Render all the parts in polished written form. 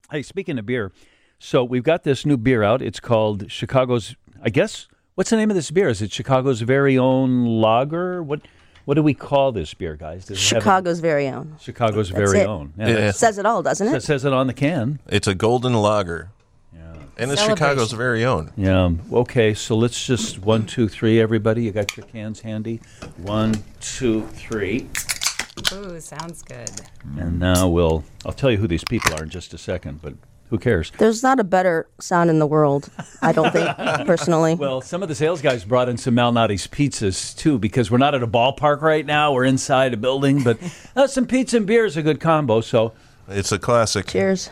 Hey, speaking of beer, so we've got this new beer out. It's called Chicago's, I guess, what's the name of this beer? Is it Chicago's very own lager? What do we call this beer, guys? Chicago's very own. Chicago's That's very it. own. It says it all, doesn't It it? says it on the can. It's a golden lager. And it's Chicago's very own. Yeah. Okay, so let's just 1, 2, 3, everybody. You got your cans handy? 1, 2, 3. Ooh, sounds good. And now I'll tell you who these people are in just a second, but who cares? There's not a better sound in the world, I don't think, personally. Well, some of the sales guys brought in some Malnati's pizzas, too, because we're not at a ballpark right now. We're inside a building, but some pizza and beer is a good combo, so. It's a classic. Cheers.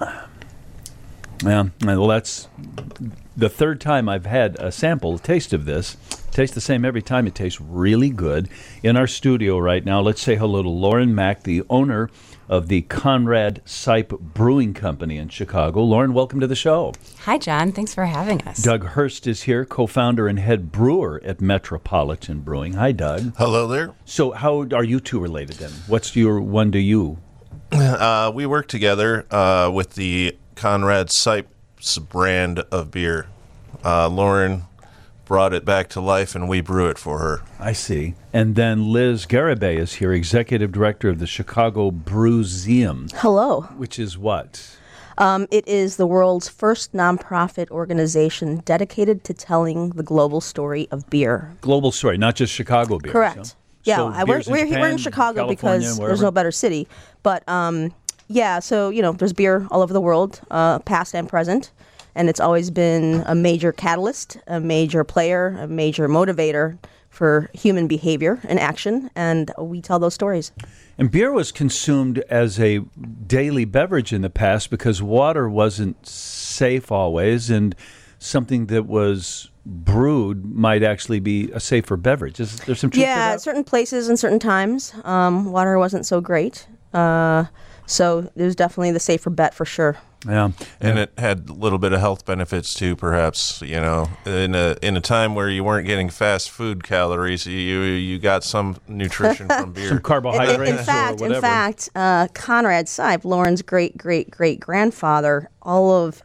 Yeah, well, that's the third time I've had a taste of this. Tastes the same every time. It tastes really good. In our studio right now, let's say hello to Lauren Mack, the owner of the Conrad Sipe Brewing Company in Chicago. Lauren, welcome to the show. Hi, John. Thanks for having us. Doug Hurst is here, co-founder and head brewer at Metropolitan Brewing. Hi, Doug. Hello there. So how are you two related then? What's your one to you? We work together with the Conrad Sipes brand of beer. Lauren brought it back to life, and we brew it for her. I see. And then Liz Garibay is here, executive director of the Chicago Brewseum. Hello. Which is what? It is the world's first nonprofit organization dedicated to telling the global story of beer. Global story, not just Chicago beer. Correct. So? Yeah, So we're beers in Japan, we're in Chicago California, because wherever? there's no better city. But yeah, so there's beer all over the world, past and present, and it's always been a major catalyst, a major player, a major motivator for human behavior and action, and we tell those stories. And beer was consumed as a daily beverage in the past because water wasn't safe always, and something that was brewed might actually be a safer beverage. Is there some truth to Yeah, that? at certain places and certain times, water wasn't so great. So there's definitely the safer bet for sure. Yeah, And it had a little bit of health benefits too, perhaps. In a time where you weren't getting fast food calories, you got some nutrition from beer. some carbohydrates In fact, or whatever. Conrad Sipe, Lauren's great-great-great-grandfather, all of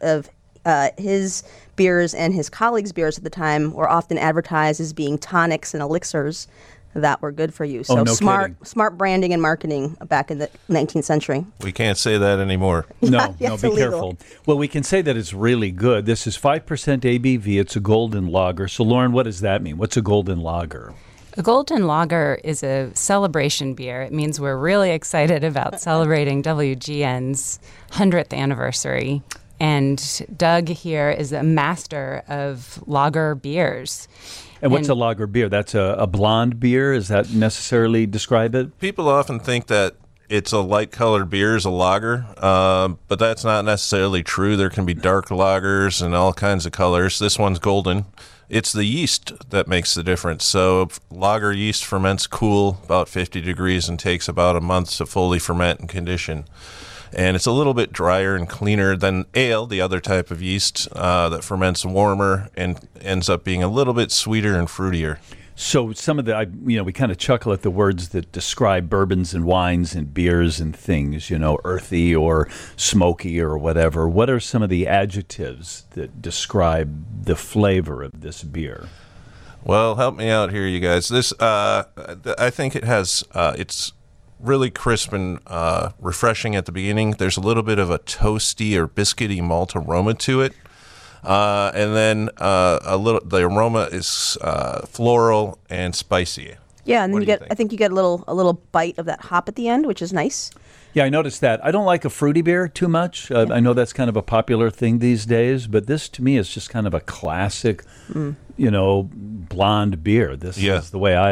his beers and his colleagues' beers at the time were often advertised as being tonics and elixirs that were good for you. So no kidding. smart branding and marketing back in the 19th century. We can't say that anymore. No, Yeah, no, it's be illegal. careful. Well, we can say that it's really good. This is 5% ABV. It's a golden lager. So, Lauren, what does that mean? What's a golden lager? A golden lager is a celebration beer. It means we're really excited about celebrating WGN's 100th anniversary. And Doug here is a master of lager beers. And what's a lager beer? That's a blonde beer? Is that necessarily describe it? People often think that it's a light-colored beer is a lager, but that's not necessarily true. There can be dark lagers and all kinds of colors. This one's golden. It's the yeast that makes the difference. So lager yeast ferments cool, about 50 degrees, and takes about a month to fully ferment and condition. And it's a little bit drier and cleaner than ale, the other type of yeast that ferments warmer and ends up being a little bit sweeter and fruitier. So some of we kind of chuckle at the words that describe bourbons and wines and beers and things, earthy or smoky or whatever. What are some of the adjectives that describe the flavor of this beer? Well, help me out here, you guys. This, I think it has, it's really crisp and refreshing at the beginning. There's a little bit of a toasty or biscuity malt aroma to it. And then the aroma is floral and spicy. Yeah, and What then do you I think you get a little bite of that hop at the end, which is nice. Yeah, I noticed that. I don't like a fruity beer too much. I know that's kind of a popular thing these days, but this to me is just kind of a classic, blonde beer. This is the way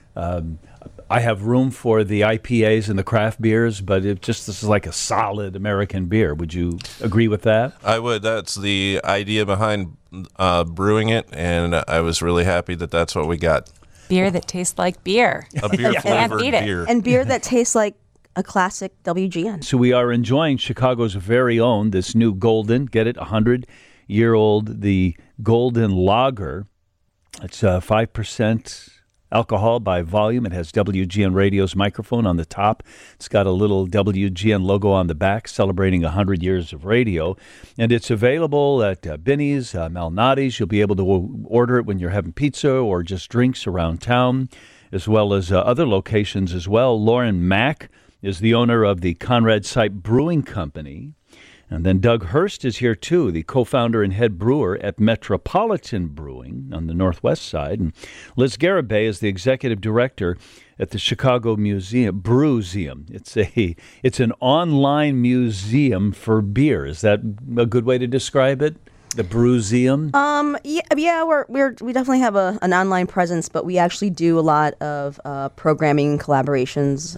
I have room for the IPAs and the craft beers, but this is like a solid American beer. Would you agree with that? I would. That's the idea behind brewing it, and I was really happy that that's what we got. Beer that tastes like beer. A beer-flavored beat it. beer. And beer that tastes like a classic WGN. So we are enjoying Chicago's very own, this new golden, get it, 100-year-old, the Golden Lager. It's 5% alcohol by volume. It has WGN Radio's microphone on the top. It's got a little WGN logo on the back celebrating 100 years of radio. And it's available at Binny's, Malnati's. You'll be able to order it when you're having pizza or just drinks around town, as well as other locations as well. Lauren Mack is the owner of the Conrad Sipe Brewing Company. And then Doug Hurst is here, too, the co-founder and head brewer at Metropolitan Brewing on the northwest side. And Liz Garibay is the executive director at the Chicago Brewseum. It's an online museum for beer. Is that a good way to describe it? The Brewseum? Yeah, we definitely have an online presence, but we actually do a lot of programming collaborations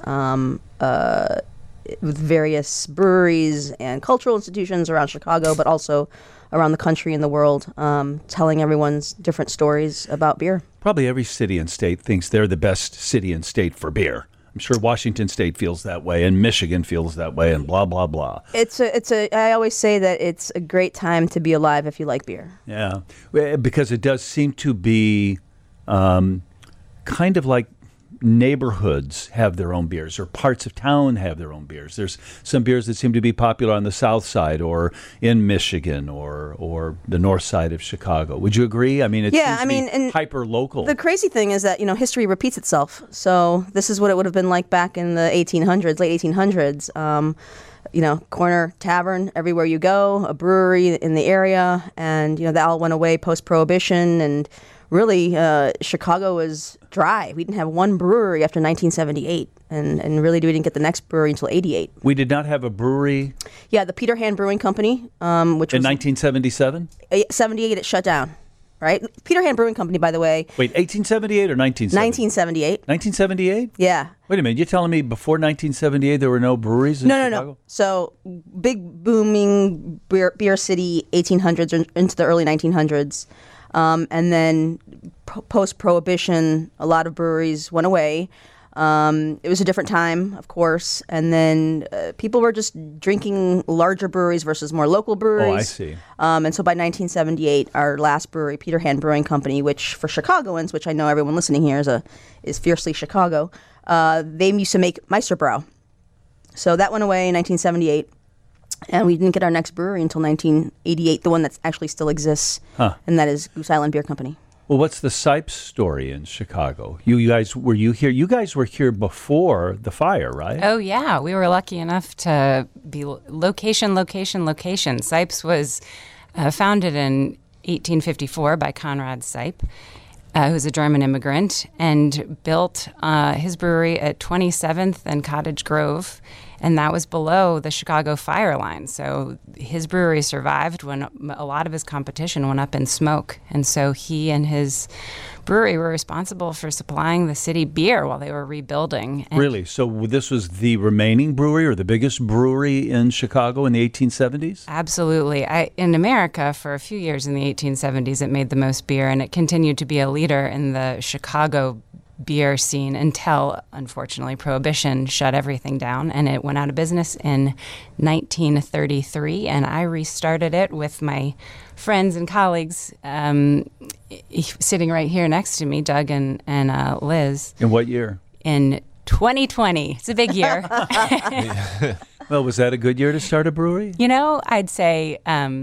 with various breweries and cultural institutions around Chicago, but also around the country and the world, telling everyone's different stories about beer. Probably every city and state thinks they're the best city and state for beer. I'm sure Washington State feels that way, and Michigan feels that way, and blah, blah, blah. I always say that it's a great time to be alive if you like beer. Yeah, because it does seem to be kind of like neighborhoods have their own beers, or parts of town have their own beers. There's some beers that seem to be popular on the south side or in Michigan or the north side of Chicago. Would you agree? I mean, it's hyper local. The crazy thing is that, history repeats itself. So this is what it would have been like back in the 1800s, late 1800s. Corner tavern everywhere you go, a brewery in the area, and that all went away post-Prohibition, and really Chicago was dry. We didn't have one brewery after 1978, and really we didn't get the next brewery until 88. We did not have a brewery? Yeah, the Peter Hand Brewing Company, which in 1977? 78 it shut down. Right? Peter Hand Brewing Company, by the way. Wait, 1878 or 1978? 1978? Yeah. Wait a minute. You're telling me before 1978 there were no breweries in Chicago? No. So, big booming beer city, 1800s into the early 1900s. And then post-Prohibition, a lot of breweries went away. It was a different time, of course, and then people were just drinking larger breweries versus more local breweries. Oh, I see. And so by 1978, our last brewery, Peter Hand Brewing Company, which for Chicagoans, which I know everyone listening here is fiercely Chicago, they used to make Meisterbrau. So that went away in 1978, and we didn't get our next brewery until 1988, the one that actually still exists, and that is Goose Island Beer Company. Well, what's the Sipes story in Chicago? You guys, were you here? You guys were here before the fire, right? Oh, yeah. We were lucky enough to be location. Sipes was founded in 1854 by Conrad Sipe, who's a German immigrant, and built his brewery at 27th and Cottage Grove. And that was below the Chicago fire line. So his brewery survived when a lot of his competition went up in smoke. And so he and his brewery were responsible for supplying the city beer while they were rebuilding. And really? So this was the remaining brewery or the biggest brewery in Chicago in the 1870s? Absolutely. In America, for a few years in the 1870s, it made the most beer, and it continued to be a leader in the Chicago beer scene until, unfortunately, Prohibition shut everything down, and it went out of business in 1933, and I restarted it with my friends and colleagues sitting right here next to me, Doug and Liz. In what year? In 2020. It's a big year. Well, was that a good year to start a brewery? I'd say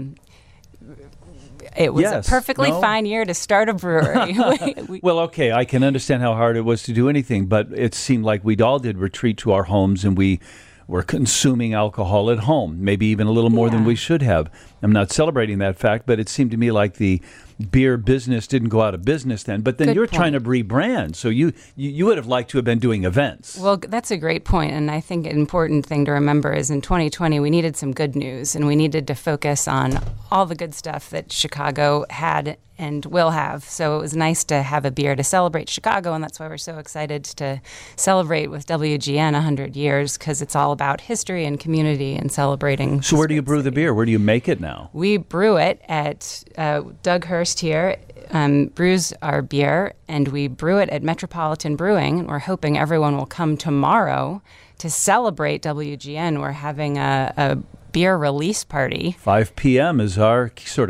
it was a perfectly fine year to start a brewery. Well, okay, I can understand how hard it was to do anything, but it seemed like we all did retreat to our homes and we were consuming alcohol at home, maybe even a little more than we should have. I'm not celebrating that fact, but it seemed to me like the beer business didn't go out of business then. But then Good you're point. trying to rebrand, so you would have liked to have been doing events. Well, that's a great point, and I think an important thing to remember is in 2020 we needed some good news, and we needed to focus on all the good stuff that Chicago had and will have. So it was nice to have a beer to celebrate Chicago, and that's why we're so excited to celebrate with WGN 100 years, because it's all about history and community and celebrating. So where do you brew the beer? Where do you make it now? We brew it at Doug Hurst here. Brews our beer, and we brew it at Metropolitan Brewing, and we're hoping everyone will come tomorrow to celebrate WGN. We're having a beer release party. 5 p.m. is our sort of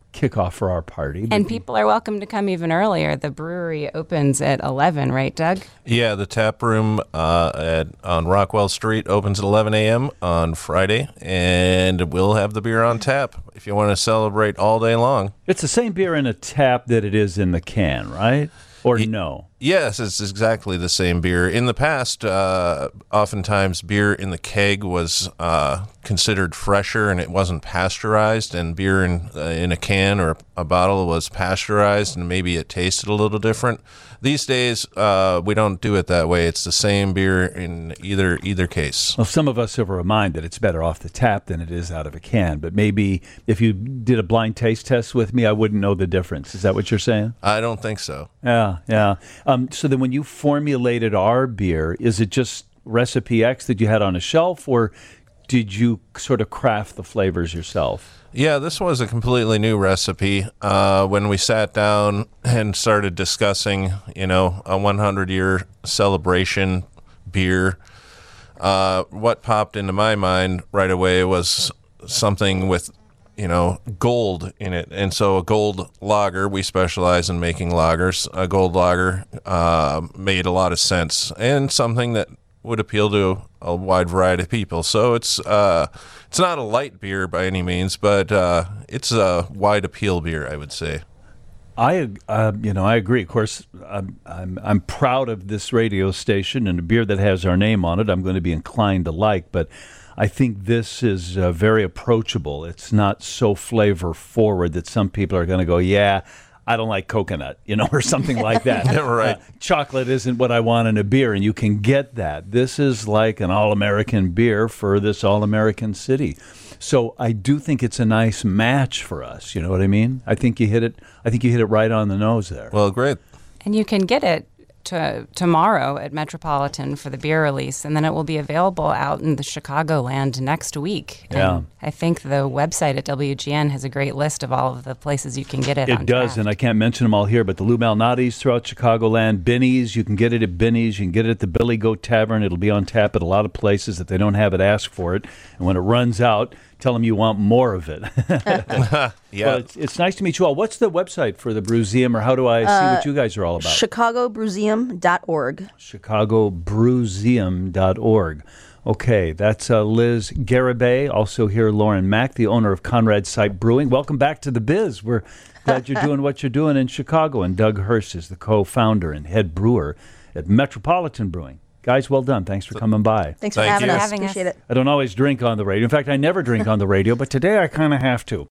kickoff for our party. And people are welcome to come even earlier. The brewery opens at 11, right, Doug? Yeah, the tap room on Rockwell Street opens at 11 a.m. on Friday, and we'll have the beer on tap if you want to celebrate all day long. It's the same beer in a tap that it is in the can, right? Or no? Yes, it's exactly the same beer. In the past, oftentimes beer in the keg was considered fresher and it wasn't pasteurized, and beer in a can or a bottle was pasteurized and maybe it tasted a little different. These days, we don't do it that way. It's the same beer in either case. Well, some of us have a mind that it's better off the tap than it is out of a can, but maybe if you did a blind taste test with me, I wouldn't know the difference. Is that what you're saying? I don't think so. Yeah. So then when you formulated our beer, is it just Recipe X that you had on a shelf, or did you sort of craft the flavors yourself? Yeah, this was a completely new recipe. When we sat down and started discussing, a 100-year celebration beer, what popped into my mind right away was something with, gold in it. And so a gold lager, we specialize in making lagers. A gold lager made a lot of sense, and something that would appeal to a wide variety of people. So it's not a light beer by any means, but it's a wide appeal beer, I would say. I agree. Of course, I'm proud of this radio station and a beer that has our name on it. I'm going to be inclined to like, but I think this is very approachable. It's not so flavor forward that some people are going to go, yeah, I don't like coconut, or something like that. Right. Chocolate isn't what I want in a beer, and you can get that. This is like an all-American beer for this all-American city. So I do think it's a nice match for us. You know what I mean? I think you hit it. I think you hit it right on the nose there. Well, great. And you can get it tomorrow at Metropolitan for the beer release, and then it will be available out in the Chicagoland next week. Yeah. And I think the website at WGN has a great list of all of the places you can get it. It does, and I can't mention them all here, but the Lou Malnati's throughout Chicagoland, Binny's, you can get it at Binny's, you can get it at the Billy Goat Tavern. It'll be on tap at a lot of places. If they don't have it, ask for it. And when it runs out, tell them you want more of it. Yeah. Well, it's nice to meet you all. What's the website for the Brewseum, or how do I see what you guys are all about? ChicagoBrewseum.org. ChicagoBrewseum.org. Okay, that's Liz Garibay. Also here, Lauren Mack, the owner of Conrad Site Brewing. Welcome back to the biz. We're glad you're doing what you're doing in Chicago. And Doug Hurst is the co-founder and head brewer at Metropolitan Brewing. Guys, well done. Thanks for coming by. Thanks for Thank having you. us. Appreciate it. I don't always drink on the radio. In fact, I never drink on the radio, but today I kind of have to.